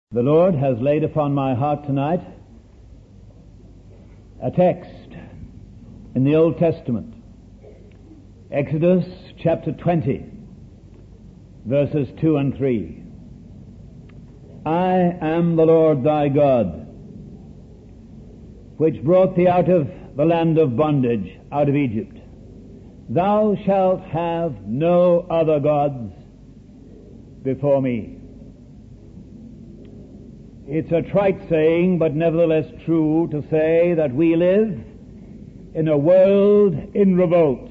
The Lord has laid upon my heart tonight a text in the Old Testament, Exodus chapter 20, verses 2 and 3. I am the Lord thy God, which brought thee out of the land of bondage, out of Egypt. Thou shalt have no other gods before me. It's a trite saying, but nevertheless true, to say that we live in a world in revolt.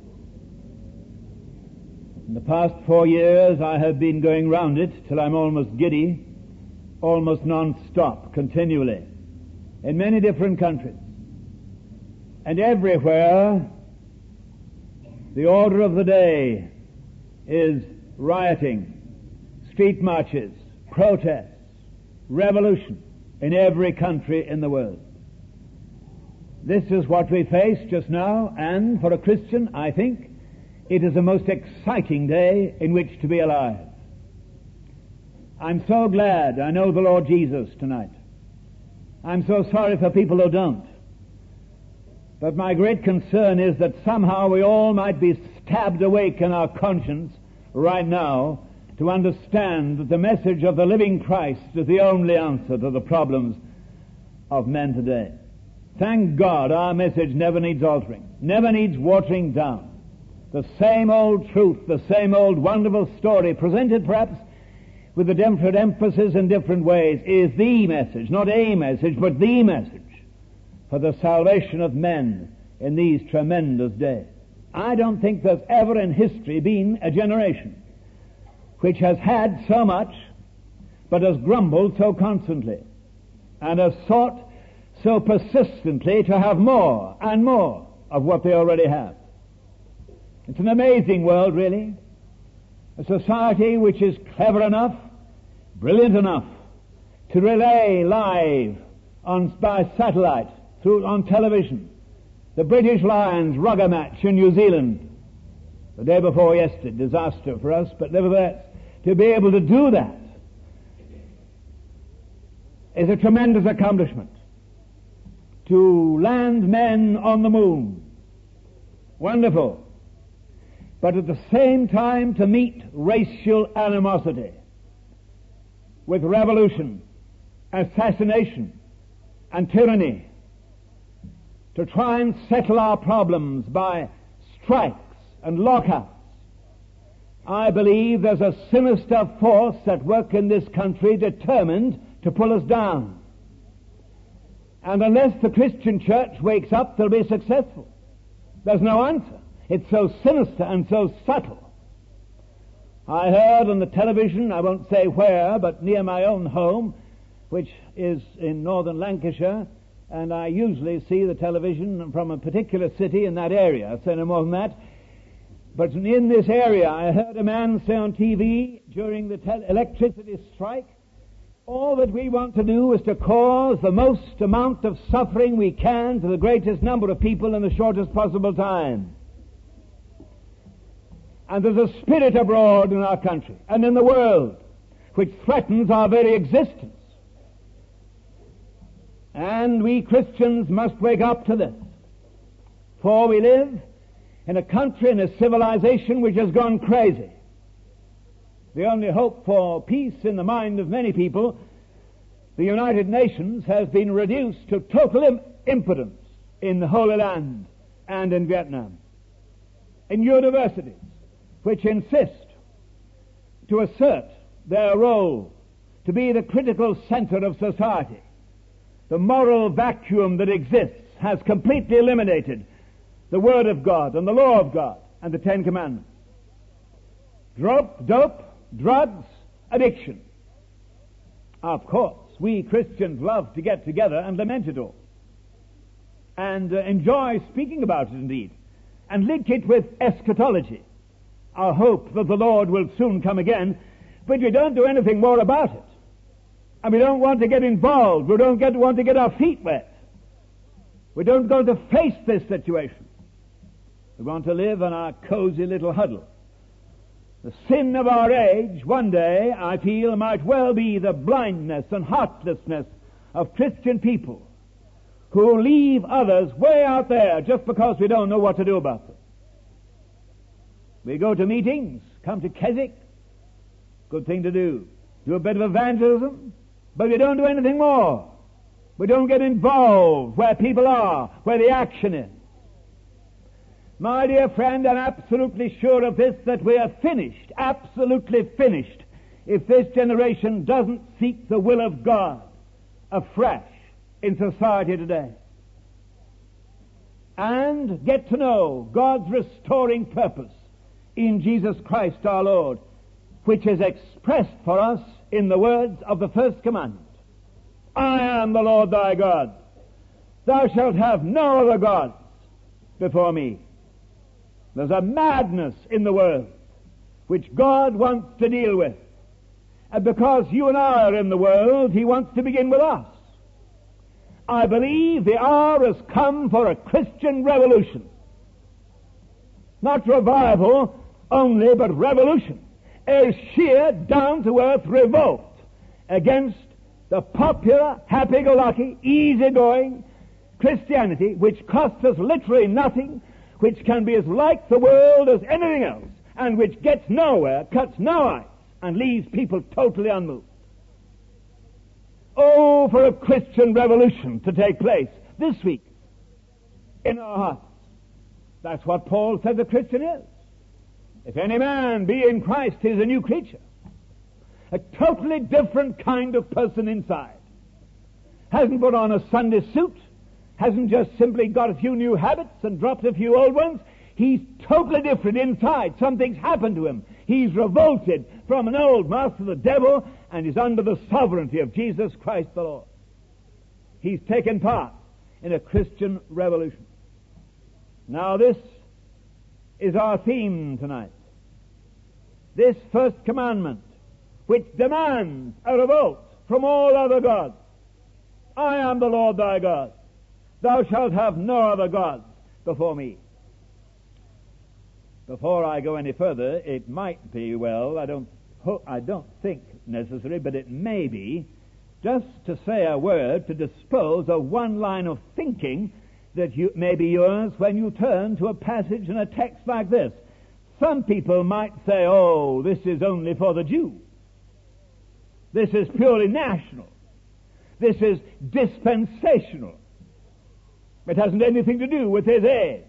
In the past 4 years I have been going round it till I'm almost giddy, almost non-stop, continually, in many different countries. And everywhere the order of the day is rioting, street marches, protests, revolution in every country in the world. This is what we face just now, and for a Christian, I think, it is a most exciting day in which to be alive. I'm so glad I know the Lord Jesus tonight. I'm so sorry for people who don't. But my great concern is that somehow we all might be stabbed awake in our conscience right now to understand that the message of the living Christ is the only answer to the problems of men today. Thank God our message never needs altering, never needs watering down. The same old truth, the same old wonderful story, presented perhaps with a different emphasis in different ways, is the message, not a message, but the message for the salvation of men in these tremendous days. I don't think there's ever in history been a generation which has had so much, but has grumbled so constantly, and has sought so persistently to have more and more of what they already have. It's an amazing world, really. A society which is clever enough, brilliant enough, to relay live by satellite, on television, the British Lions rugger match in New Zealand, the day before yesterday, disaster for us, but nevertheless, to be able to do that is a tremendous accomplishment. To land men on the moon, wonderful. But at the same time to meet racial animosity with revolution, assassination, and tyranny, to try and settle our problems by strikes and lockouts. I believe there's a sinister force at work in this country determined to pull us down. And unless the Christian church wakes up, they'll be successful. There's no answer. It's so sinister and so subtle. I heard on the television, I won't say where, but near my own home, which is in northern Lancashire, and I usually see the television from a particular city in that area. I'll say no more than that. But in this area, I heard a man say on TV during the electricity strike, all that we want to do is to cause the most amount of suffering we can to the greatest number of people in the shortest possible time. And there's a spirit abroad in our country and in the world which threatens our very existence. And we Christians must wake up to this. For we live in a country and a civilization which has gone crazy. The only hope for peace in the mind of many people, the United Nations, has been reduced to total impotence in the Holy Land and in Vietnam. In universities which insist to assert their role to be the critical center of society, the moral vacuum that exists has completely eliminated the Word of God and the law of God and the Ten Commandments. Dope, drugs, addiction. Of course, we Christians love to get together and lament it all, and enjoy speaking about it indeed, and link it with eschatology, our hope that the Lord will soon come again, but we don't do anything more about it. And we don't want to get involved. We don't want to get our feet wet. We don't go to face this situation. We want to live in our cozy little huddle The sin of our age, one day, I feel, might well be the blindness and heartlessness of Christian people who leave others way out there just because we don't know what to do about them. We go to meetings, come to Keswick, good thing to do. Do a bit of evangelism, but we don't do anything more. We don't get involved where people are, where the action is. My dear friend, I'm absolutely sure of this, that we are finished, absolutely finished, if this generation doesn't seek the will of God afresh in society today and get to know God's restoring purpose in Jesus Christ our Lord, which is expressed for us in the words of the first commandment. I am the Lord thy God. Thou shalt have no other gods before me. There's a madness in the world which God wants to deal with. And because you and I are in the world, He wants to begin with us. I believe the hour has come for a Christian revolution. Not revival only, but revolution. A sheer, down-to-earth revolt against the popular, happy-go-lucky, easy-going Christianity, which costs us literally nothing, which can be as like the world as anything else, and which gets nowhere, cuts no ice, and leaves people totally unmoved. Oh, for a Christian revolution to take place this week in our hearts. That's what Paul said the Christian is. If any man be in Christ, he is a new creature. A totally different kind of person inside. Hasn't put on a Sunday suit, hasn't just simply got a few new habits and dropped a few old ones. He's totally different inside. Something's happened to him. He's revolted from an old master, the devil, and is under the sovereignty of Jesus Christ the Lord. He's taken part in a Christian revolution. Now this is our theme tonight. This first commandment, which demands a revolt from all other gods. I am the Lord thy God. Thou shalt have no other gods before me. Before I go any further, it might be, well, I don't think necessary, but it may be, just to say a word to dispose of one line of thinking that may be yours when you turn to a passage in a text like this. Some people might say, oh, this is only for the Jew. This is purely national. This is dispensational. It hasn't anything to do with his age.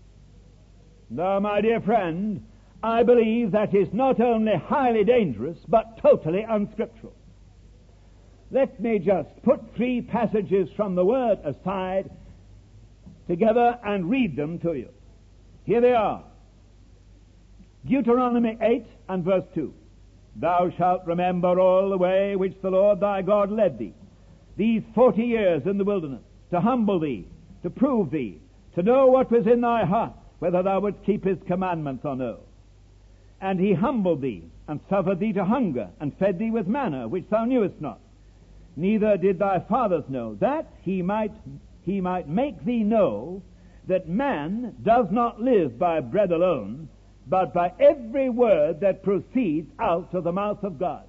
No, my dear friend, I believe that is not only highly dangerous, but totally unscriptural. Let me just put 3 passages from the Word aside together and read them to you. Here they are. Deuteronomy 8 and verse 2. Thou shalt remember all the way which the Lord thy God led thee, these 40 years in the wilderness, to humble thee, to prove thee, to know what was in thy heart, whether thou wouldst keep his commandments or no. And he humbled thee, and suffered thee to hunger, and fed thee with manna, which thou knewest not, neither did thy fathers know, that he might make thee know that man does not live by bread alone, but by every word that proceeds out of the mouth of God.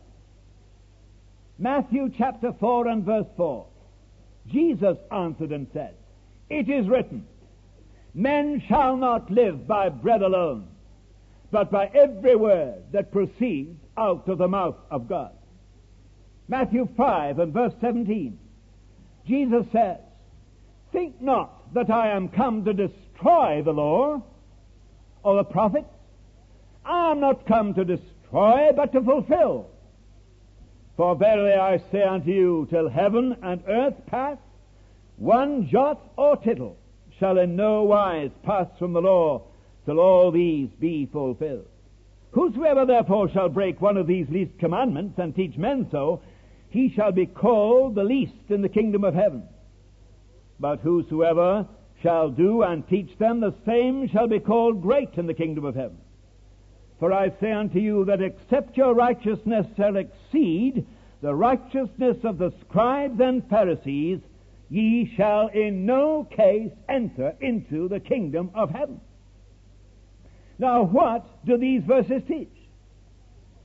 Matthew chapter 4 and verse 4. Jesus answered and said, It is written, Men shall not live by bread alone, but by every word that proceeds out of the mouth of God. Matthew 5 and verse 17. Jesus says, Think not that I am come to destroy the law or the prophets. I am not come to destroy, but to fulfill. For verily I say unto you, till heaven and earth pass, one jot or tittle shall in no wise pass from the law, till all these be fulfilled. Whosoever therefore shall break one of these least commandments, and teach men so, he shall be called the least in the kingdom of heaven. But whosoever shall do and teach them, the same shall be called great in the kingdom of heaven. For I say unto you that except your righteousness shall exceed the righteousness of the scribes and Pharisees, ye shall in no case enter into the kingdom of heaven. Now what do these verses teach?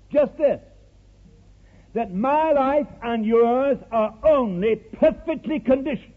Just this, that my life and yours are only perfectly conditioned,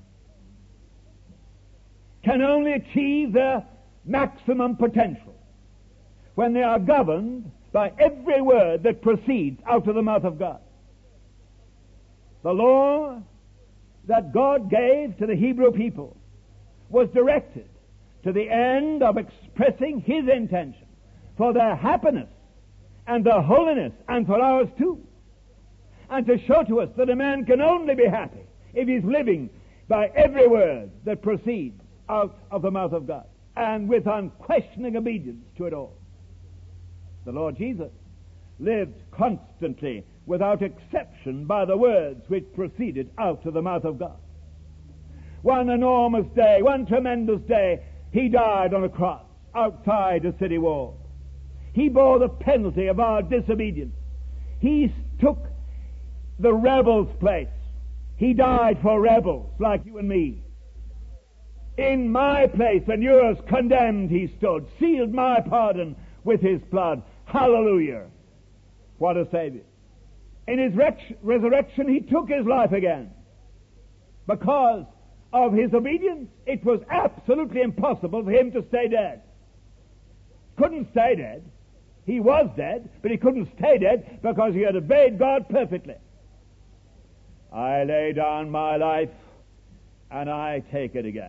can only achieve their maximum potential when they are governed by every word that proceeds out of the mouth of God. The law that God gave to the Hebrew people was directed to the end of expressing His intention for their happiness and their holiness, and for ours too, and to show to us that a man can only be happy if he's living by every word that proceeds out of the mouth of God, and with unquestioning obedience to it all. The Lord Jesus lived constantly, without exception, by the words which proceeded out of the mouth of God. One enormous day, one tremendous day, He died on a cross outside a city wall. He bore the penalty of our disobedience. He took the rebel's place. He died for rebels like you and me. In my place and yours, condemned He stood, sealed my pardon with His blood. Hallelujah! What a Savior. In His resurrection, He took His life again. Because of His obedience, it was absolutely impossible for Him to stay dead. Couldn't stay dead. He was dead, but He couldn't stay dead because He had obeyed God perfectly. I lay down my life, and I take it again.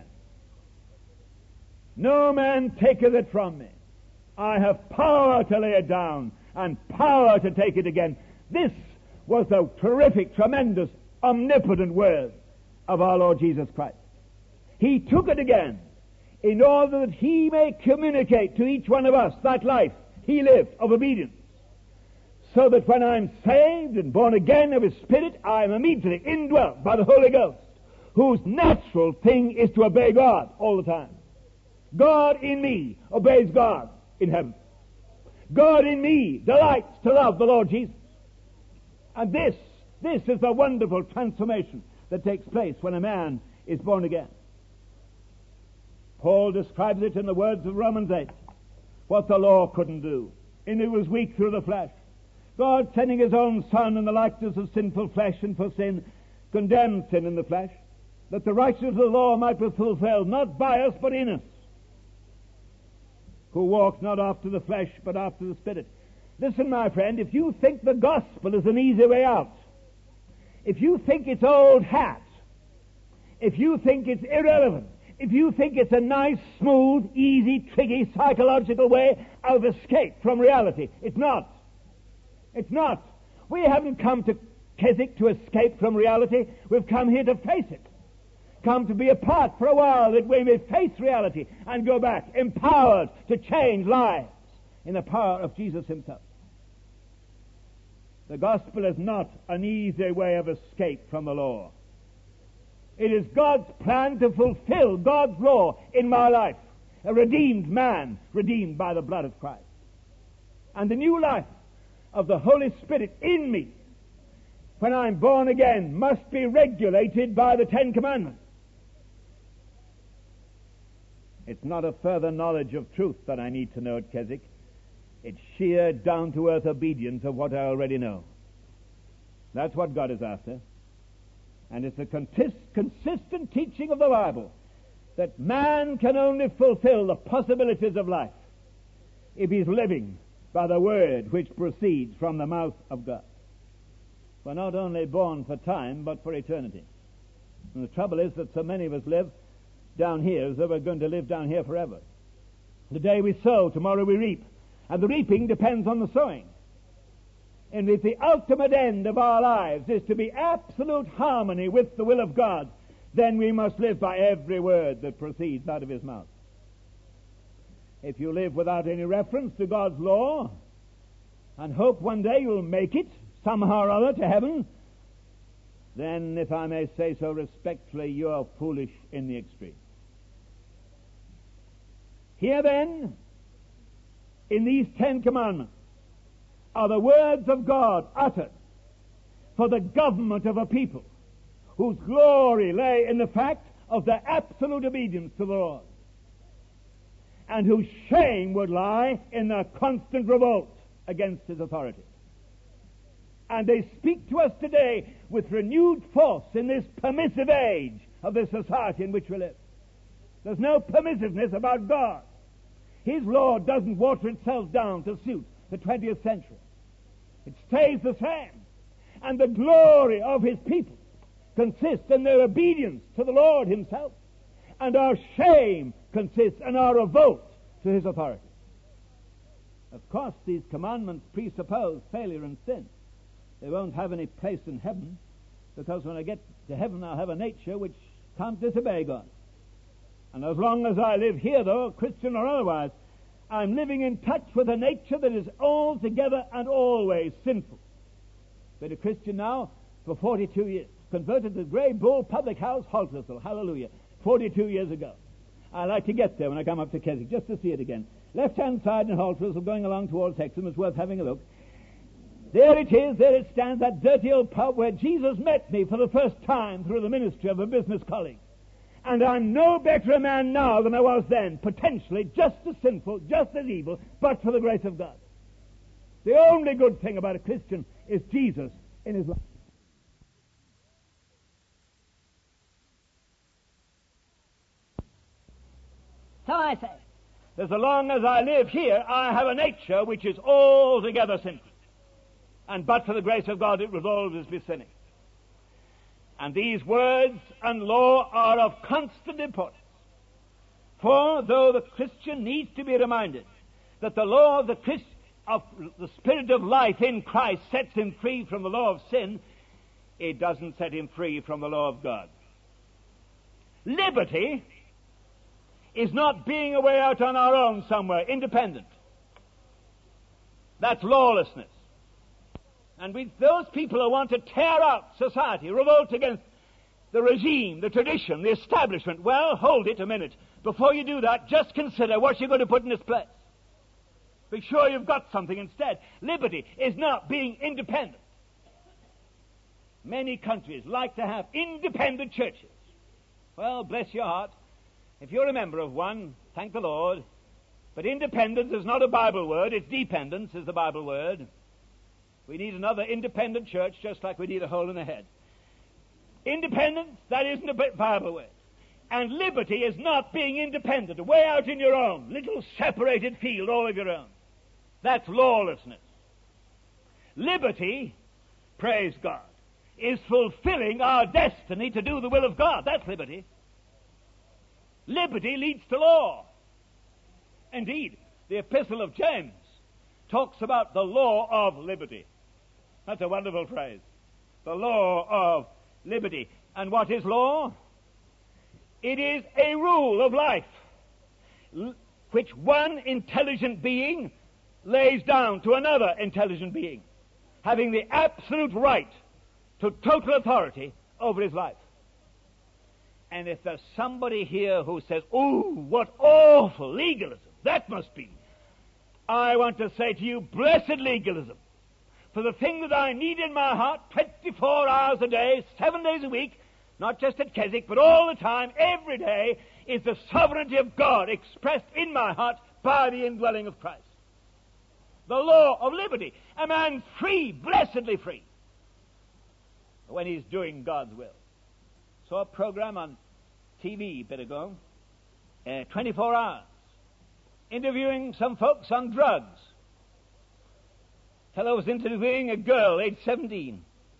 No man taketh it from me. I have power to lay it down, and power to take it again. This was the terrific, tremendous, omnipotent word of our Lord Jesus Christ. He took it again in order that He may communicate to each one of us that life He lived of obedience, so that when I'm saved and born again of His Spirit, I am immediately indwelt by the Holy Ghost, whose natural thing is to obey God all the time. God in me obeys God in heaven. God in me delights to love the Lord Jesus. And this is the wonderful transformation that takes place when a man is born again. Paul describes it in the words of Romans 8, what the law couldn't do. And it was weak through the flesh. God, sending His own Son in the likeness of sinful flesh and for sin, condemned sin in the flesh, that the righteousness of the law might be fulfilled, not by us, but in us, who walk not after the flesh, but after the Spirit. Listen, my friend, if you think the gospel is an easy way out, if you think it's old hat, if you think it's irrelevant, if you think it's a nice, smooth, easy, tricky, psychological way of escape from reality, it's not. It's not. We haven't come to Keswick to escape from reality. We've come here to face it. Come to be apart for a while that we may face reality and go back, empowered to change lives in the power of Jesus Himself. The gospel is not an easy way of escape from the law. It is God's plan to fulfill God's law in my life. A redeemed man, redeemed by the blood of Christ. And the new life of the Holy Spirit in me, when I'm born again, must be regulated by the Ten Commandments. It's not a further knowledge of truth that I need to know at Keswick. It's sheer down-to-earth obedience of what I already know. That's what God is after. And it's a consistent teaching of the Bible that man can only fulfill the possibilities of life if he's living by the word which proceeds from the mouth of God. We're not only born for time, but for eternity. And the trouble is that so many of us live down here as though we're going to live down here forever. Today we sow, tomorrow we reap. And the reaping depends on the sowing. And if the ultimate end of our lives is to be absolute harmony with the will of God, then we must live by every word that proceeds out of His mouth. If you live without any reference to God's law and hope one day you'll make it somehow or other to heaven, then, if I may say so respectfully, you are foolish in the extreme. Here then, in these 10 commandments, are the words of God uttered for the government of a people whose glory lay in the fact of their absolute obedience to the Lord, and whose shame would lie in their constant revolt against His authority. And they speak to us today with renewed force in this permissive age of the society in which we live. There's no permissiveness about God. His law doesn't water itself down to suit the 20th century. It stays the same. And the glory of his people consists in their obedience to the Lord himself. And our shame consists in our revolt to his authority. Of course, these commandments presuppose failure and sin. They won't have any place in heaven, because when I get to heaven I'll have a nature which can't disobey God. And as long as I live here, though, Christian or otherwise, I'm living in touch with a nature that is altogether and always sinful. Been a Christian now for 42 years. Converted to the Grey Bull Public House, Haltersville. Hallelujah. 42 years ago. I like to get there when I come up to Keswick, just to see it again. Left-hand side in Haltersville, going along towards Hexham. It's worth having a look. There it is, there it stands, that dirty old pub where Jesus met me for the first time through the ministry of a business colleague. And I'm no better a man now than I was then, potentially just as sinful, just as evil, but for the grace of God. The only good thing about a Christian is Jesus in his life. So I say, as long as I live here, I have a nature which is altogether sinful. And but for the grace of God, it would always be sinning. And these words and law are of constant importance. For though the Christian needs to be reminded that the law of the Spirit of life in Christ sets him free from the law of sin, it doesn't set him free from the law of God. Liberty is not being away out on our own somewhere, independent. That's lawlessness. And with those people who want to tear out society, revolt against the regime, the tradition, the establishment, well, hold it a minute. Before you do that, just consider what you're going to put in its place. Be sure you've got something instead. Liberty is not being independent. Many countries like to have independent churches. Well, bless your heart. If you're a member of one, thank the Lord. But independence is not a Bible word. It's dependence is the Bible word. We need another independent church, just like we need a hole in the head. Independence, that isn't a Bible word. And liberty is not being independent, way out in your own, little separated field all of your own. That's lawlessness. Liberty, praise God, is fulfilling our destiny to do the will of God. That's liberty. Liberty leads to law. Indeed, the Epistle of James talks about the law of liberty. That's a wonderful phrase. The law of liberty. And what is law? It is a rule of life which one intelligent being lays down to another intelligent being, having the absolute right to total authority over his life. And if there's somebody here who says, "Oh, what awful legalism that must be," I want to say to you, blessed legalism. For the thing that I need in my heart 24 hours a day, 7 days a week, not just at Keswick, but all the time, every day, is the sovereignty of God expressed in my heart by the indwelling of Christ. The law of liberty. A man's free, blessedly free, when he's doing God's will. Saw a program on TV a bit ago, 24 hours, interviewing some folks on drugs. Fellow was interviewing a girl, age 17.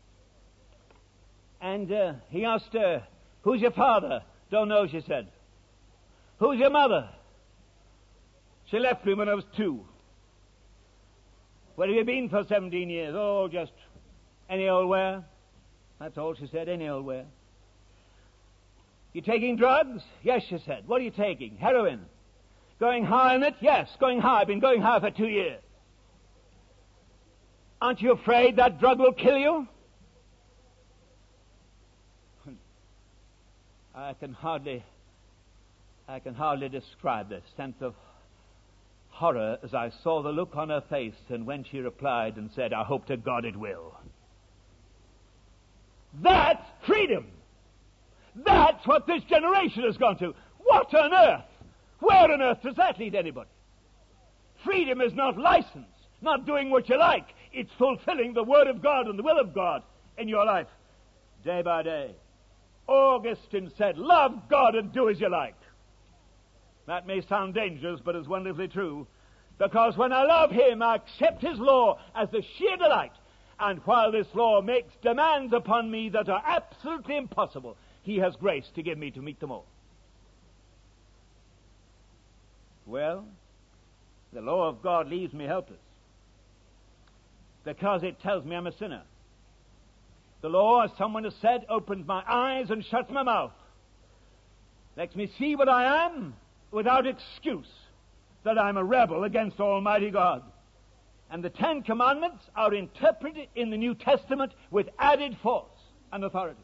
And he asked her, "Who's your father?" "Don't know," she said. "Who's your mother?" "She left me when I was 2. "Where have you been for 17 years? "Oh, just any old where." That's all she said, any old where. "You taking drugs?" "Yes," she said. "What are you taking?" "Heroin." "Going high on it?" "Yes, going high. I've been going high for 2 years. "Aren't you afraid that drug will kill you?" I can hardly describe the sense of horror as I saw the look on her face, and when she replied and said, "I hope to God it will." That's freedom. That's what this generation has gone to. What on earth? Where on earth does that lead anybody? Freedom is not license, not doing what you like. it's fulfilling the Word of God and the will of God in your life day by day. Augustine said, love God and do as you like. That may sound dangerous, but it's wonderfully true. Because when I love Him, I accept His law as the sheer delight. And while this law makes demands upon me that are absolutely impossible, He has grace to give me to meet them all. Well, the law of God leaves me helpless, because it tells me I'm a sinner. The law, as someone has said, opens my eyes and shuts my mouth. Makes me see what I am without excuse, that I'm a rebel against Almighty God. And the Ten Commandments are interpreted in the New Testament with added force and authority.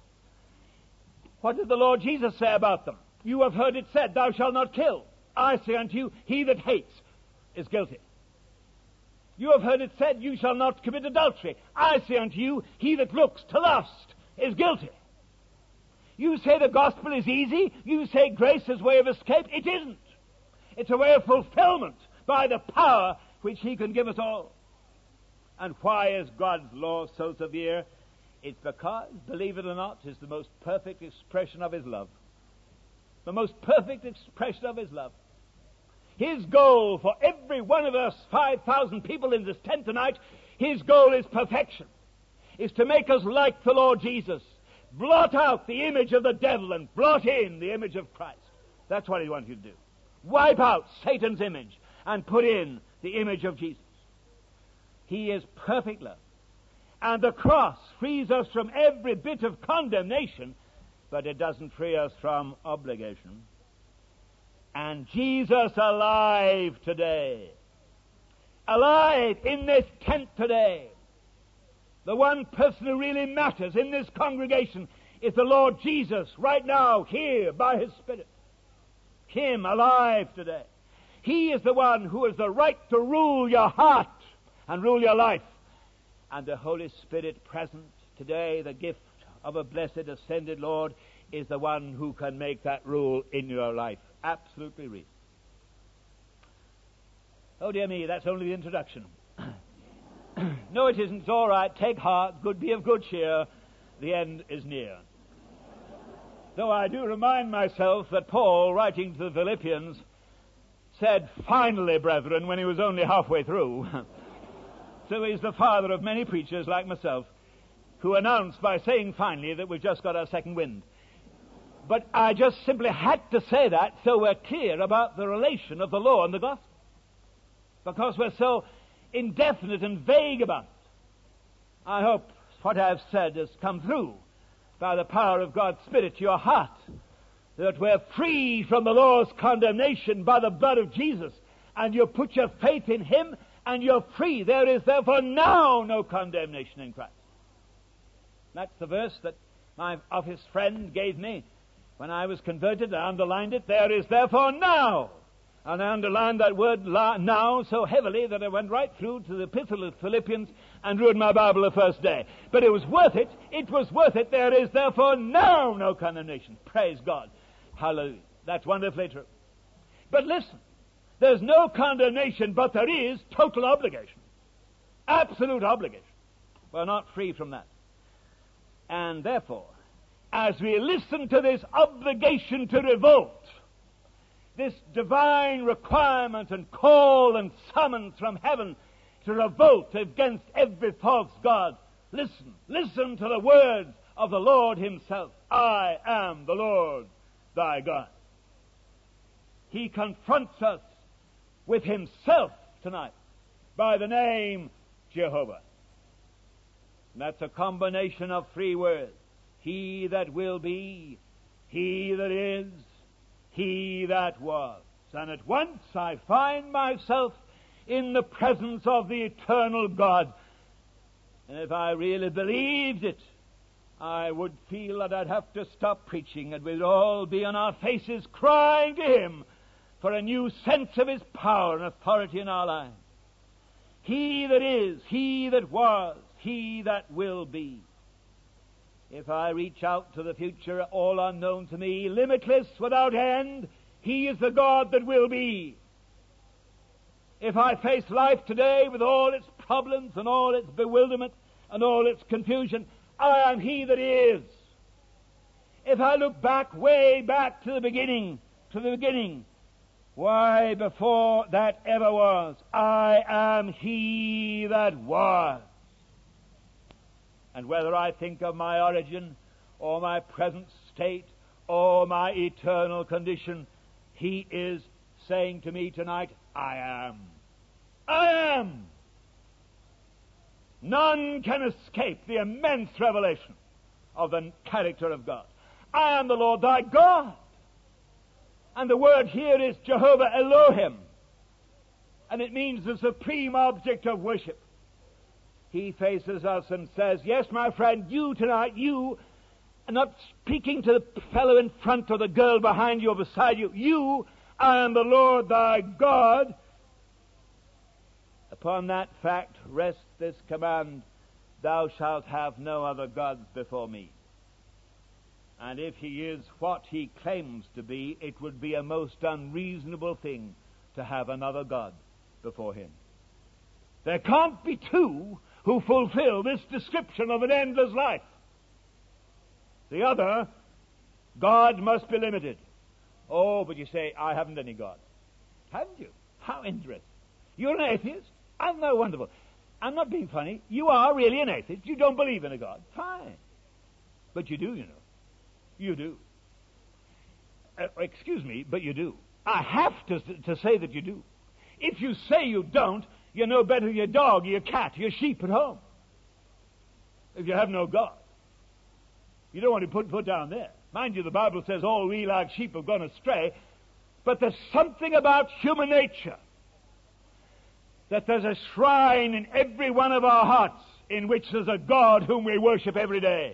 What did the Lord Jesus say about them? You have heard it said, thou shalt not kill. I say unto you, he that hates is guilty. You have heard it said, you shall not commit adultery. I say unto you, he that looks to lust is guilty. You say the gospel is easy. You say grace is way of escape. It isn't. It's a way of fulfillment by the power which He can give us all. And why is God's law so severe? It's because, believe it or not, it's the most perfect expression of His love. The most perfect expression of His love. His goal for every one of us 5,000 people in this tent tonight, His goal is perfection. Is to make us like the Lord Jesus. Blot out the image of the devil and blot in the image of Christ. That's what He wants you to do. Wipe out Satan's image and put in the image of Jesus. He is perfect love. And the cross frees us from every bit of condemnation, but it doesn't free us from obligation. And Jesus alive today, alive in this tent today, the one person who really matters in this congregation is the Lord Jesus, right now, here, by His Spirit. Him alive today. He is the one who has the right to rule your heart and rule your life. And the Holy Spirit present today, the gift of a blessed ascended Lord, is the one who can make that rule in your life. Absolutely real. Oh dear me, that's only the introduction. No, it isn't. It's all right. Take heart. Be of good cheer. The end is near. Though I do remind myself that Paul, writing to the Philippians, said, finally, brethren, when he was only halfway through. So he's the father of many preachers like myself who announced by saying finally that we've just got our second wind. But I just simply had to say that so we're clear about the relation of the law and the gospel. Because we're so indefinite and vague about it. I hope what I've said has come through by the power of God's Spirit to your heart, that we're free from the law's condemnation by the blood of Jesus, and you put your faith in Him, and you're free. There is therefore now no condemnation in Christ. That's the verse that my office friend gave me when I was converted. I underlined it. There is therefore now. And I underlined that word now so heavily that I went right through to the Epistle of Philippians and ruined my Bible the first day. But it was worth it. It was worth it. There is therefore now no condemnation. Praise God. Hallelujah. That's wonderfully true. But listen, there's no condemnation, but there is total obligation. Absolute obligation. We're not free from that. And therefore, as we listen to this obligation to revolt, this divine requirement and call and summons from heaven to revolt against every false god, listen to the words of the Lord Himself. I am the Lord thy God. He confronts us with Himself tonight by the name Jehovah. And that's a combination of three words. He that will be, He that is, He that was. And at once I find myself in the presence of the eternal God. And if I really believed it, I would feel that I'd have to stop preaching, and we'd all be on our faces crying to Him for a new sense of His power and authority in our lives. He that is, He that was, He that will be. If I reach out to the future, all unknown to me, limitless, without end, He is the God that will be. If I face life today with all its problems and all its bewilderment and all its confusion. I am He that is. If I look back, way back to the beginning, why, before that ever was, I am He that was. And whether I think of my origin, or my present state, or my eternal condition, He is saying to me tonight, I am. I am. None can escape the immense revelation of the character of God. I am the Lord thy God. And the word here is Jehovah Elohim. And it means the supreme object of worship. He faces us and says, yes, my friend, you tonight, you, and not speaking to the fellow in front or the girl behind you or beside you, you, I am the Lord thy God. Upon that fact rests this command, thou shalt have no other gods before me. And if He is what He claims to be, it would be a most unreasonable thing to have another God before Him. There can't be two who fulfill this description of an endless life. The other, God must be limited. Oh, but you say, I haven't any God. Haven't you? How interesting. You're an atheist? Isn't that wonderful? I'm not being funny. You are really an atheist. You don't believe in a God. Fine. But you do, you know. You do. Excuse me, but you do. I have to say that you do. If you say you don't, you're no better than your dog, your cat, your sheep at home. If you have no God. You don't want to put down there. Mind you, the Bible says all we like sheep have gone astray. But there's something about human nature, that there's a shrine in every one of our hearts in which there's a God whom we worship every day.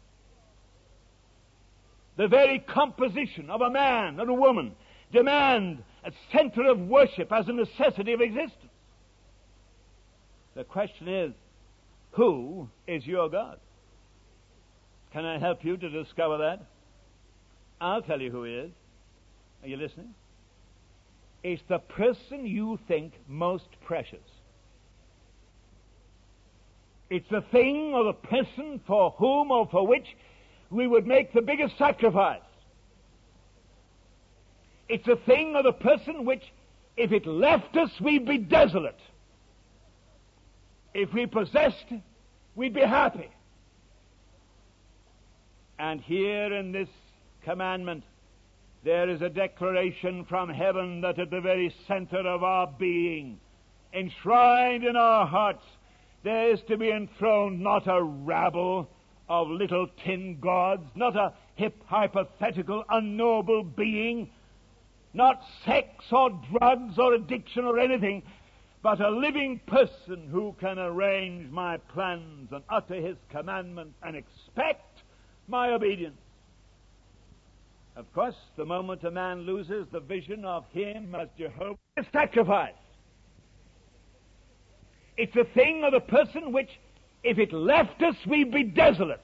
The very composition of a man and a woman demand a center of worship as a necessity of existence. The question is, who is your God? Can I help you to discover that? I'll tell you who He is. Are you listening? It's the person you think most precious. It's the thing or the person for whom or for which we would make the biggest sacrifice. It's the thing or the person which, if it left us, we'd be desolate. If we possessed, we'd be happy. And here in this commandment, there is a declaration from heaven that at the very center of our being, enshrined in our hearts, there is to be enthroned not a rabble of little tin gods, not a hypothetical, unknowable being, not sex or drugs or addiction or anything, but a living person who can arrange my plans and utter His commandment and expect my obedience. Of course, the moment a man loses the vision of Him as Jehovah, it's sacrifice. It's the thing or the person which, if it left us, we'd be desolate.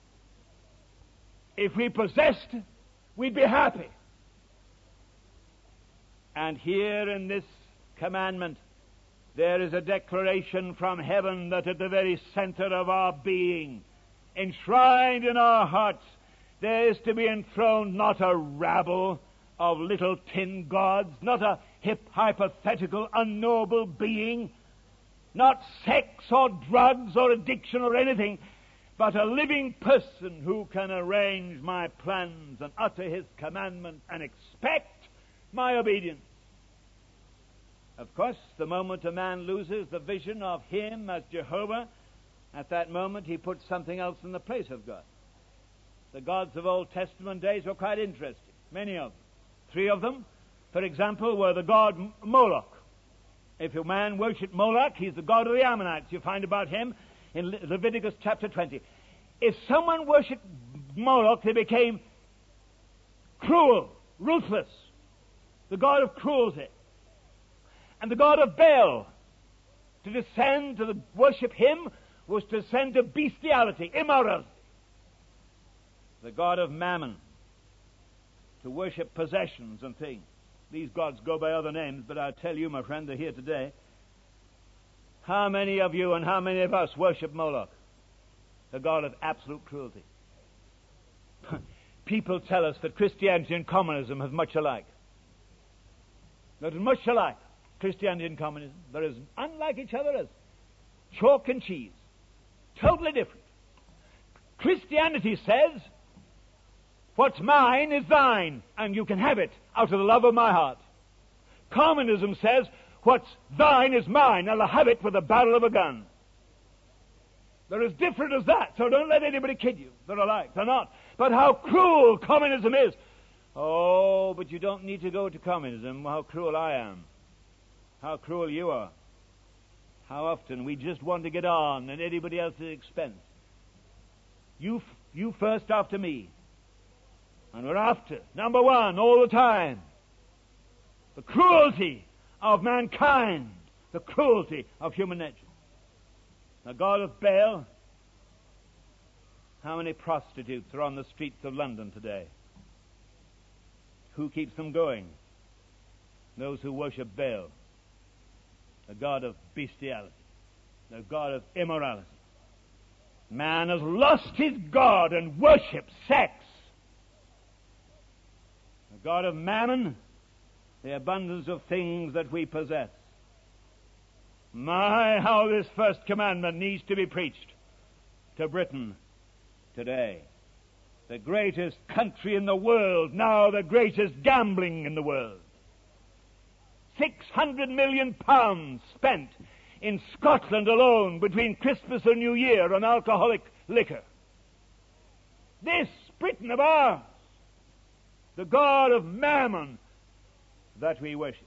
If we possessed, we'd be happy. And here in this commandment, there is a declaration from heaven that at the very center of our being, enshrined in our hearts, there is to be enthroned not a rabble of little tin gods, not a hypothetical, unknowable being, not sex or drugs or addiction or anything, but a living person who can arrange my plans and utter His commandment and expect my obedience. Of course, the moment a man loses the vision of Him as Jehovah, at that moment he puts something else in the place of God. The gods of Old Testament days were quite interesting, many of them. 3 of them, for example, were the god Moloch. If a man worshipped Moloch, he's the god of the Ammonites. You find about him in Leviticus chapter 20. If someone worshipped Moloch, they became cruel, ruthless, the god of cruelty. And the god of Baal, to descend to worship him was to descend to bestiality, immorality. The god of Mammon, to worship possessions and things. These gods go by other names, but I tell you, my friend, they're here today. How many of you and how many of us worship Moloch, the god of absolute cruelty? People tell us that Christianity and communism have much alike. There is much alike. Christianity and communism. They're as unlike each other as chalk and cheese. Totally different. Christianity says, what's mine is thine, and you can have it out of the love of my heart. Communism says, what's thine is mine, and I'll have it with the barrel of a gun. They're as different as that, so don't let anybody kid you. They're alike. They're not. But how cruel communism is. Oh, but you don't need to go to communism. How cruel I am. How cruel you are. How often we just want to get on at anybody else's expense. You first after me. And we're after, number one, all the time. The cruelty of mankind. The cruelty of human nature. The god of Baal. How many prostitutes are on the streets of London today? Who keeps them going? Those who worship Baal. The god of bestiality. The god of immorality. Man has lost his God and worships sex. The god of mammon, the abundance of things that we possess. My, how this first commandment needs to be preached to Britain today. The greatest country in the world, now the greatest gambling in the world. 600 million pounds spent in Scotland alone between Christmas and New Year on alcoholic liquor. This Britain of ours, the god of mammon that we worship.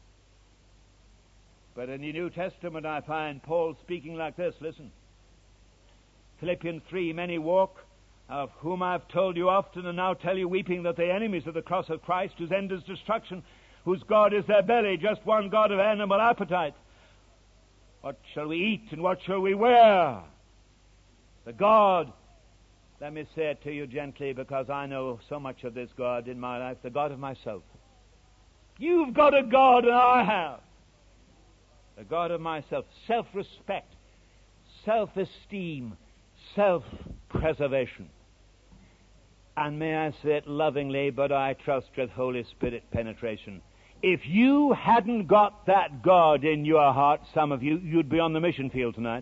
But in the New Testament I find Paul speaking like this. Listen. Philippians 3, many walk, of whom I've told you often and now tell you weeping, that they're enemies of the cross of Christ, whose end is destruction, whose God is their belly, just one God of animal appetite. What shall we eat and what shall we wear? The God, let me say it to you gently because I know so much of this God in my life, the God of myself. You've got a God and I have. The God of myself. Self-respect, self-esteem, self-preservation. And may I say it lovingly, but I trust with Holy Spirit penetration. If you hadn't got that God in your heart, some of you, you'd be on the mission field tonight.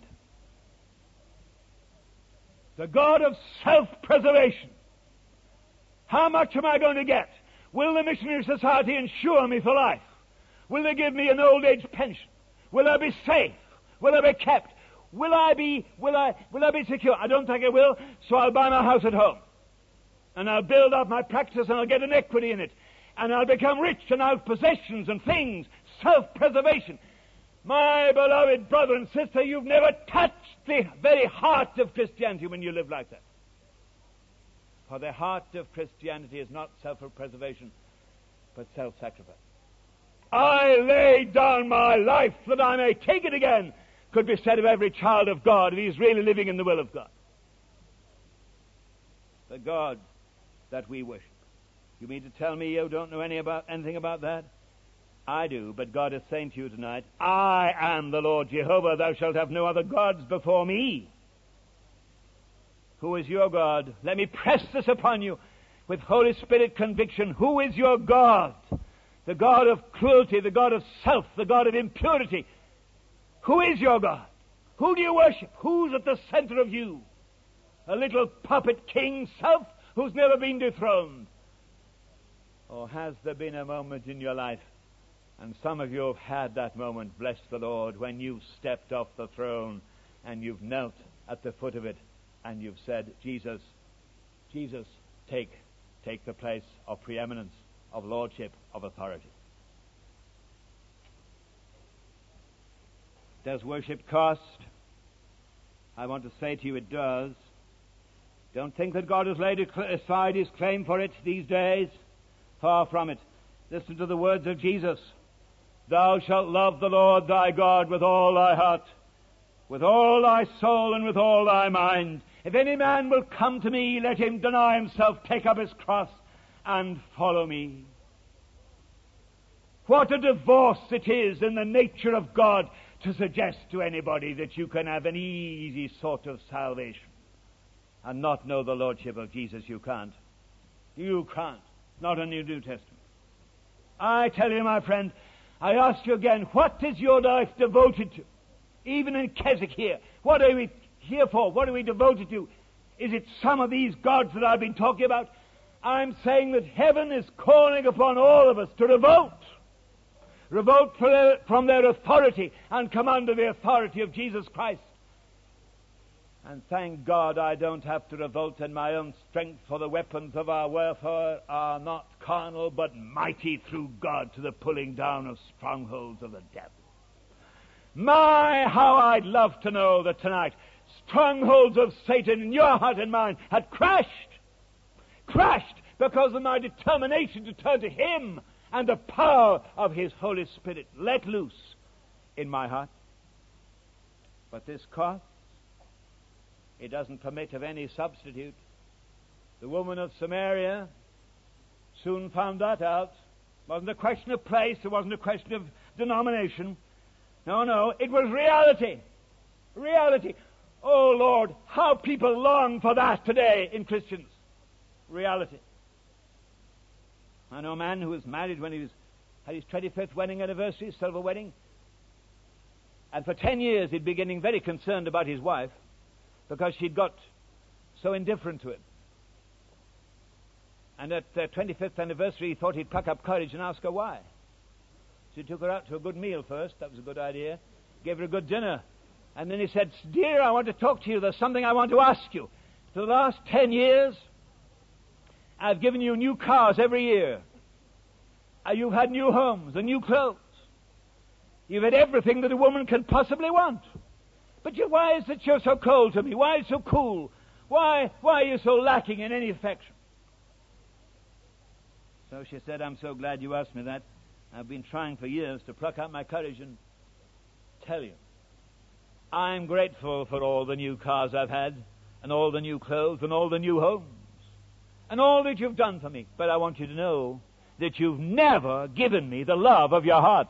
The God of self-preservation. How much am I going to get? Will the Missionary Society insure me for life? Will they give me an old age pension? Will I be safe? Will I be kept? Will I be secure? I don't think I will, so I'll buy my house at home. And I'll build up my practice and I'll get an equity in it. And I'll become rich and I'll have possessions and things. Self-preservation. My beloved brother and sister, you've never touched the very heart of Christianity when you live like that. For the heart of Christianity is not self-preservation, but self-sacrifice. I lay down my life that I may take it again, could be said of every child of God if he's really living in the will of God. The God that we worship. You mean to tell me you don't know anything about that? I do, but God is saying to you tonight, I am the Lord Jehovah, thou shalt have no other gods before me. Who is your God? Let me press this upon you with Holy Spirit conviction. Who is your God? The God of cruelty, the God of self, the God of impurity. Who is your God? Who do you worship? Who's at the center of you? A little puppet king, self, who's never been dethroned? Or has there been a moment in your life, and some of you have had that moment, bless the Lord, when you've stepped off the throne and you've knelt at the foot of it and you've said, Jesus, take the place of preeminence, of lordship, of authority. Does worship cost? I want to say to you it does. Don't think that God has laid aside his claim for it these days. Far from it. Listen to the words of Jesus. Thou shalt love the Lord thy God with all thy heart, with all thy soul, and with all thy mind. If any man will come to me, let him deny himself, take up his cross, and follow me. What a divorce it is in the nature of God to suggest to anybody that you can have an easy sort of salvation and not know the Lordship of Jesus. You can't. You can't. Not in the New Testament. I tell you, my friend, I ask you again, what is your life devoted to? Even in Keswick here, what are we here for? What are we devoted to? Is it some of these gods that I've been talking about? I'm saying that heaven is calling upon all of us to revolt. Revolt from their authority and come under the authority of Jesus Christ. And thank God I don't have to revolt in my own strength, for the weapons of our warfare are not carnal, but mighty through God to the pulling down of strongholds of the devil. My, how I'd love to know that tonight strongholds of Satan in your heart and mine had crashed because of my determination to turn to Him and the power of His Holy Spirit let loose in my heart. But this cross, it doesn't permit of any substitute. The woman of Samaria soon found that out. It wasn't a question of place, it wasn't a question of denomination. No, it was reality. Reality. Oh Lord, how people long for that today in Christians. Reality. I know a man who was married when he had his 25th wedding anniversary, silver wedding. And for 10 years he'd been getting very concerned about his wife because she'd got so indifferent to him. And at their 25th anniversary he thought he'd pluck up courage and ask her why. So he took her out to a good meal first. That was a good idea. Gave her a good dinner. And then he said, "Dear, I want to talk to you. There's something I want to ask you. For the last 10 years, I've given you new cars every year. You've had new homes and new clothes. You've had everything that a woman can possibly want. But why is it you're so cold to me? Why are you so cool? Why are you so lacking in any affection?" So she said, "I'm so glad you asked me that. I've been trying for years to pluck up my courage and tell you. I'm grateful for all the new cars I've had, and all the new clothes, and all the new homes, and all that you've done for me. But I want you to know that you've never given me the love of your heart."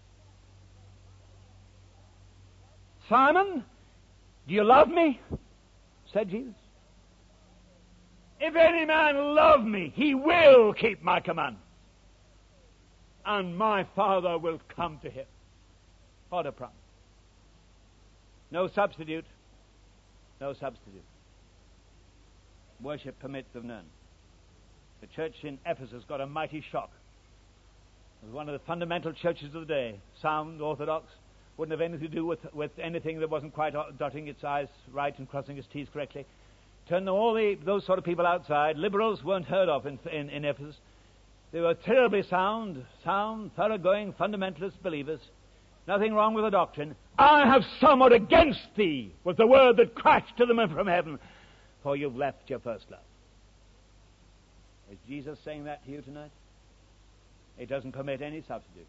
"Simon, do you love me?" said Jesus. "If any man love me, he will keep my commandments, and my Father will come to him." What a promise. No substitute. No substitute. Worship permits of none. The church in Ephesus got a mighty shock. It was one of the fundamental churches of the day. Sound, orthodox, wouldn't have anything to do with anything that wasn't quite dotting its I's right and crossing its T's correctly. Turned those sort of people outside. Liberals weren't heard of in Ephesus. They were terribly sound, thoroughgoing, fundamentalist believers. Nothing wrong with the doctrine. "I have somewhat against thee," was the word that crashed to them from heaven, "for you've left your first love." Is Jesus saying that to you tonight? It doesn't permit any substitute.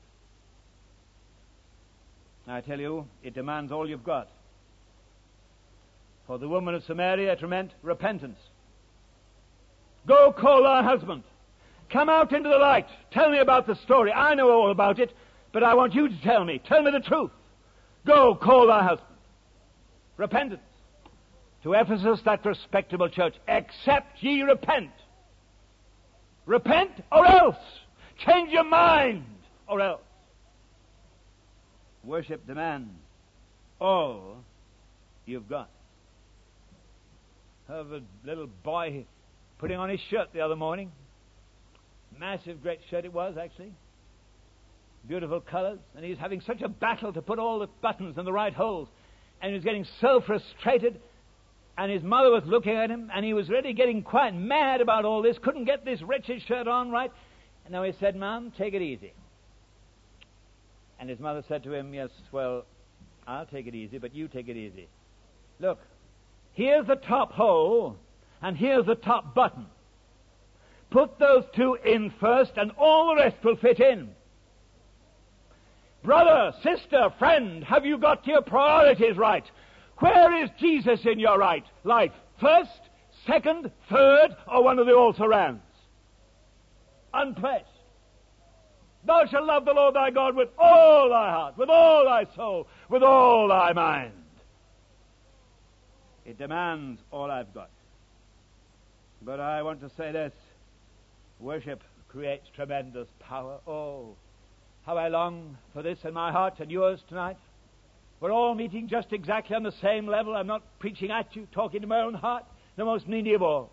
I tell you, it demands all you've got. For the woman of Samaria, it meant repentance. "Go call thy husband. Come out into the light. Tell me about the story. I know all about it, but I want you to tell me. Tell me the truth. Go call thy husband." Repentance. To Ephesus, that respectable church, "Except ye repent." Repent or else. Change your mind or else. Worship demands all you've got. I have a little boy putting on his shirt the other morning. Massive, great shirt it was, actually. Beautiful colors. And he's having such a battle to put all the buttons in the right holes. And he was getting so frustrated. And his mother was looking at him. And he was really getting quite mad about all this. Couldn't get this wretched shirt on right. And now he said, "Mom, take it easy." And his mother said to him, "Yes, well, I'll take it easy, but you take it easy. Look, here's the top hole, and here's the top button. Put those two in first, and all the rest will fit in. Brother, sister, friend, have you got your priorities right? Where is Jesus in your life? First, second, third, or one of the also-rans? Unpressed. Thou shalt love the Lord thy God with all thy heart, with all thy soul, with all thy mind. It demands all I've got. But I want to say this. Worship creates tremendous power. Oh, how I long for this in my heart and yours tonight. We're all meeting just exactly on the same level. I'm not preaching at you, talking to my own heart, the most needy of all.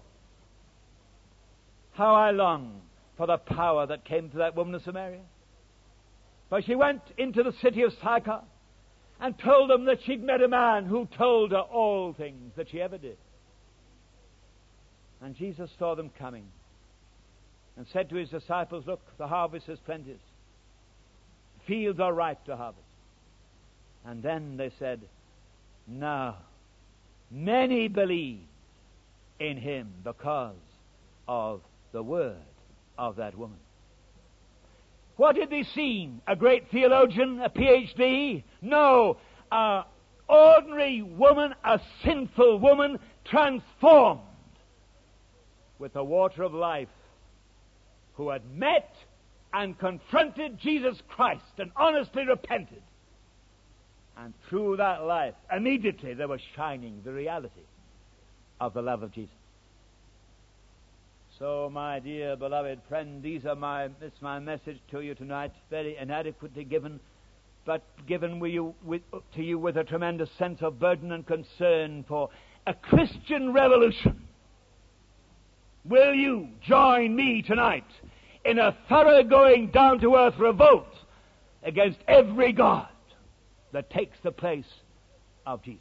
How I long for the power that came to that woman of Samaria. But she went into the city of Sychar and told them that she'd met a man who told her all things that she ever did. And Jesus saw them coming and said to his disciples, look, the harvest is plenteous. Fields are ripe to harvest. And then they said, now, many believe in him because of the word of that woman. What did they see? A great theologian, a PhD? No, an ordinary woman, a sinful woman, transformed with the water of life, who had met and confronted Jesus Christ and honestly repented. And through that life, immediately there was shining the reality of the love of Jesus. So, my dear beloved friend, this is my message to you tonight, very inadequately given, but given to you with a tremendous sense of burden and concern for a Christian revolution. Will you join me tonight in a thoroughgoing, down-to-earth revolt against every god that takes the place of Jesus?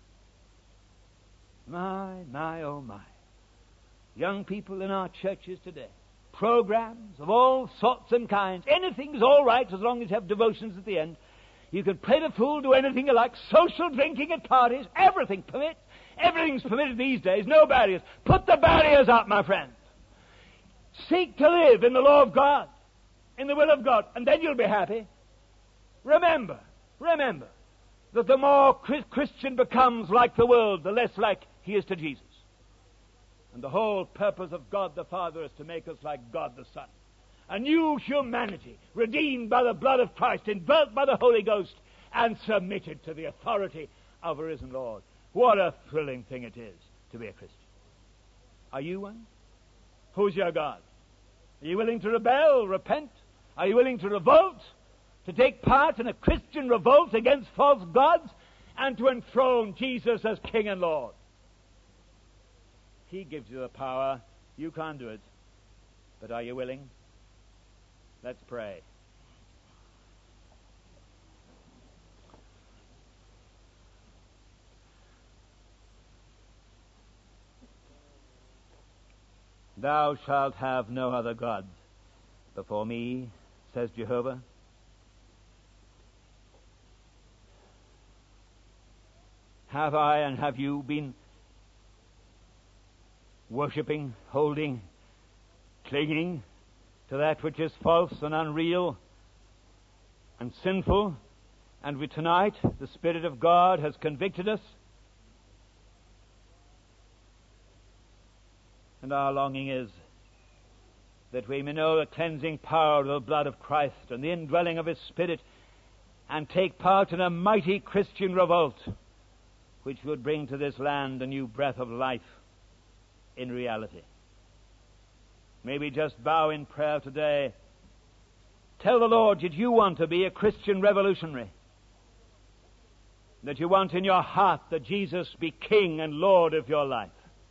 My, oh my. Young people in our churches today, programs of all sorts and kinds. Anything's all right as long as you have devotions at the end. You can play the fool, do anything you like, social drinking at parties, everything permits. Everything's permitted these days, no barriers. Put the barriers up, my friend. Seek to live in the law of God, in the will of God, and then you'll be happy. Remember that the more Christian becomes like the world, the less like he is to Jesus. And the whole purpose of God the Father is to make us like God the Son. A new humanity, redeemed by the blood of Christ, indwelt by the Holy Ghost, and submitted to the authority of a risen Lord. What a thrilling thing it is to be a Christian. Are you one? Who's your God? Are you willing to rebel, repent? Are you willing to revolt? To take part in a Christian revolt against false gods and to enthrone Jesus as King and Lord? He gives you the power. You can't do it. But are you willing? Let's pray. Thou shalt have no other gods before me, says Jehovah. Have I and have you been worshipping, holding, clinging to that which is false and unreal and sinful? And tonight the Spirit of God has convicted us. And our longing is that we may know the cleansing power of the blood of Christ and the indwelling of His Spirit, and take part in a mighty Christian revolt which would bring to this land a new breath of life in reality. May we just bow in prayer today. Tell the Lord that you want to be a Christian revolutionary, that you want in your heart that Jesus be King and Lord of your life.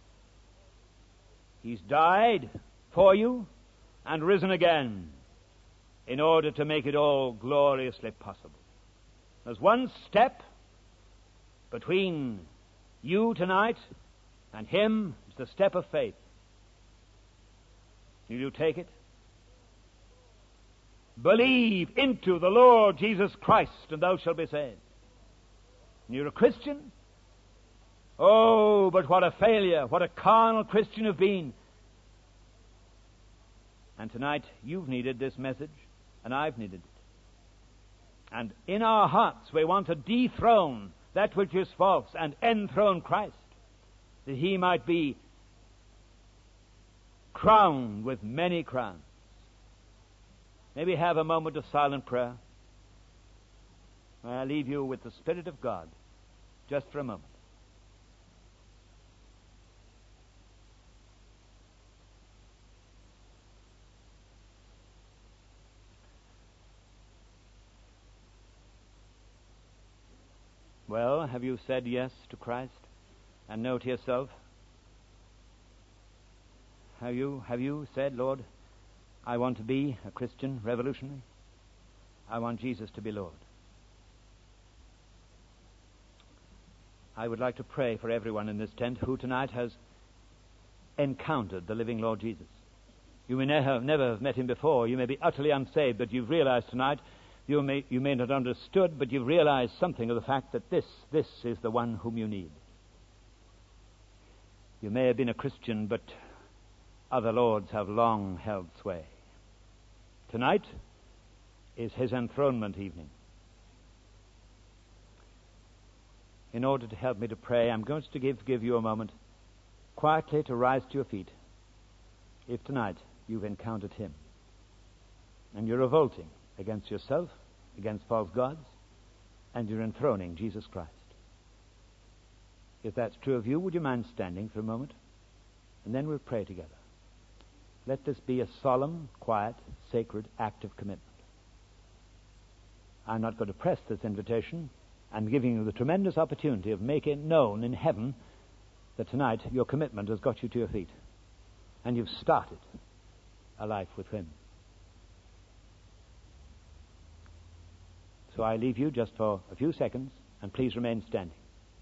He's died for you and risen again in order to make it all gloriously possible. There's one step between you tonight and Him. It's the step of faith. Will you take it? Believe into the Lord Jesus Christ, and thou shalt be saved. And you're a Christian? Oh, but what a failure, what a carnal Christian you've been. And tonight you've needed this message, and I've needed it. And in our hearts we want to dethrone that which is false and enthrone Christ, that He might be crowned with many crowns. Maybe have a moment of silent prayer. I leave you with the Spirit of God just for a moment. Well, have you said yes to Christ and no to yourself? Have you said, Lord, I want to be a Christian revolutionary? I want Jesus to be Lord. I would like to pray for everyone in this tent who tonight has encountered the living Lord Jesus. You may never have met him before. You may be utterly unsaved, but you've realized tonight, you may not have understood, but you've realized something of the fact that this is the one whom you need. You may have been a Christian, but other lords have long held sway. Tonight is his enthronement evening. In order to help me to pray, I'm going to give you a moment quietly to rise to your feet if tonight you've encountered him and you're revolting against yourself, against false gods, and you're enthroning Jesus Christ. If that's true of you, would you mind standing for a moment? And then we'll pray together. Let this be a solemn, quiet, sacred act of commitment. I'm not going to press this invitation. I'm giving you the tremendous opportunity of making known in heaven that tonight your commitment has got you to your feet and you've started a life with him. So I leave you just for a few seconds, and please remain standing.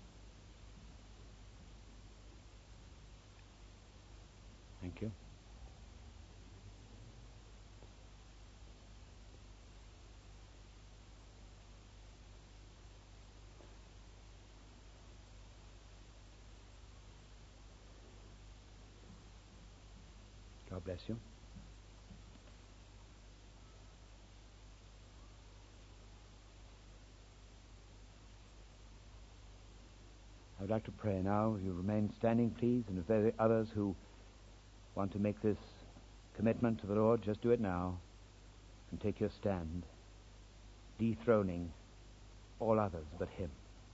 Thank you. God bless you. I would like to pray now. You remain standing, please, and if there are others who want to make this commitment to the Lord, just do it now and take your stand, dethroning all others but him.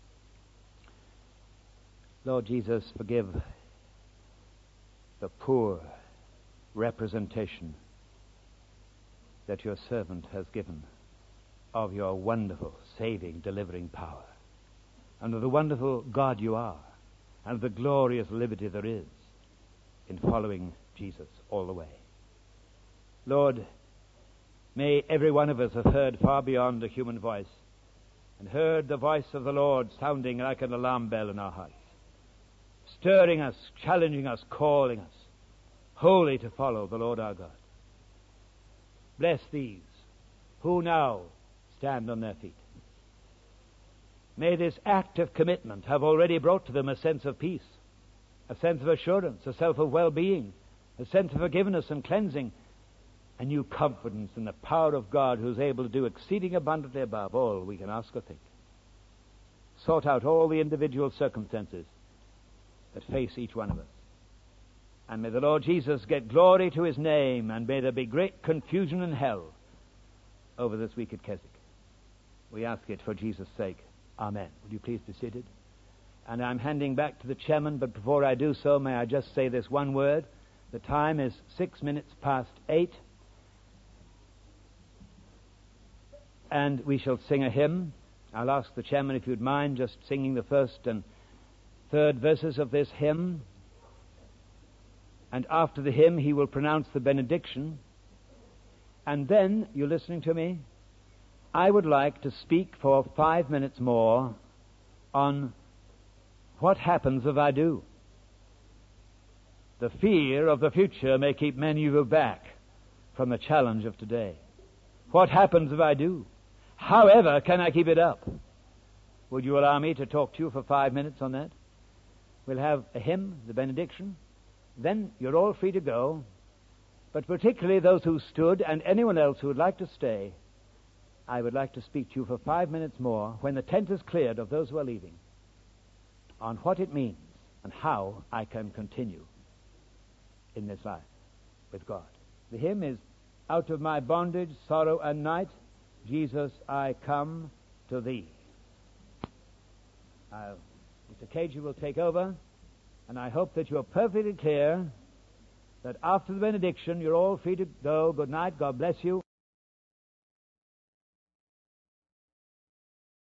Lord Jesus, forgive the poor representation that your servant has given of your wonderful, saving, delivering power, and of the wonderful God you are, and of the glorious liberty there is in following Jesus all the way. Lord, may every one of us have heard far beyond a human voice, and heard the voice of the Lord sounding like an alarm bell in our hearts, stirring us, challenging us, calling us wholly to follow the Lord our God. Bless these who now stand on their feet. May this act of commitment have already brought to them a sense of peace, a sense of assurance, a sense of well-being, a sense of forgiveness and cleansing, a new confidence in the power of God who is able to do exceeding abundantly above all we can ask or think. Sort out all the individual circumstances that face each one of us. And may the Lord Jesus get glory to his name, and may there be great confusion in hell over this week at Keswick. We ask it for Jesus' sake. Amen. Would you please be seated? And I'm handing back to the chairman, but before I do so, may I just say this one word. The time is 8:06, and we shall sing a hymn. I'll ask the chairman if you'd mind just singing the first and third verses of this hymn. And after the hymn, he will pronounce the benediction. And then, you listening to me? I would like to speak for 5 minutes more on what happens if I do. The fear of the future may keep many of you back from the challenge of today. What happens if I do? However, can I keep it up? Would you allow me to talk to you for 5 minutes on that? We'll have a hymn, the benediction. Then you're all free to go, but particularly those who stood and anyone else who would like to stay, I would like to speak to you for 5 minutes more when the tent is cleared of those who are leaving on what it means and how I can continue in this life with God. The hymn is Out of My Bondage, Sorrow and Night, Jesus, I Come to Thee. Mr. Cagey will take over, and I hope that you're perfectly clear that after the benediction you're all free to go. Good night. God bless you.